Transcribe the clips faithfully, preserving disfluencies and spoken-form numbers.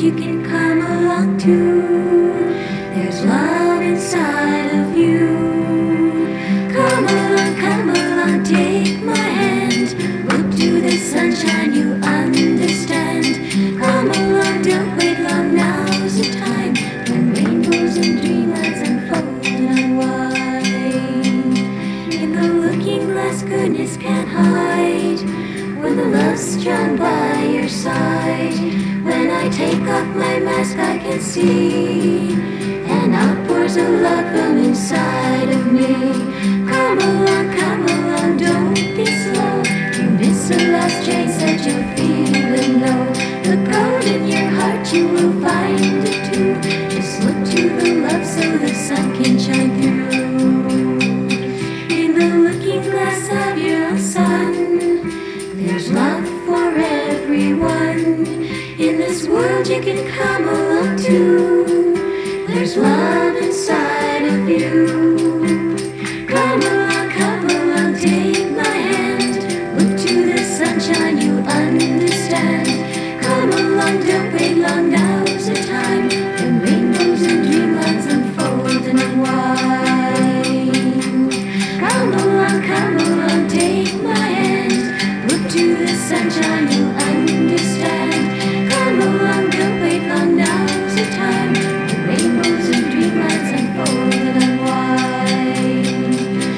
you can come along to. There's love inside of you. Come along, come along, take my hand. Look to the sunshine, you understand. Come along, don't wait long, now's the time when rainbows and dreamlands unfold and unwind. In the looking glass, goodness can't hide. When the love's drawn by your side, when I take off my mask, I can see an outpours of love from inside of me. Come along, come along, don't be slow. You miss the last trace that you're feeling low. Look out in your heart, you will find it too. Just look to the love so the sun can shine through. In the looking glass of your own sun, there's love for everyone. In this world you can come along to. There's love inside of you. Come along, come along, take my hand. Look to the sunshine, you understand. Come along, don't wait long, now's the time when rainbows and dreamlands unfold and unwind. Come along, come along, take my hand. Look to the sunshine, you understand. Come along, don't wait long, now's the time when rainbows and dreamlands unfold and unwind.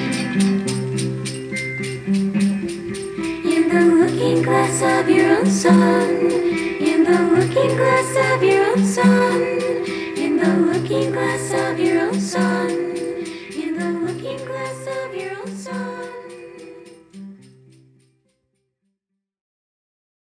In the looking glass of your own sun, in the looking glass of your own sun, in the looking glass of your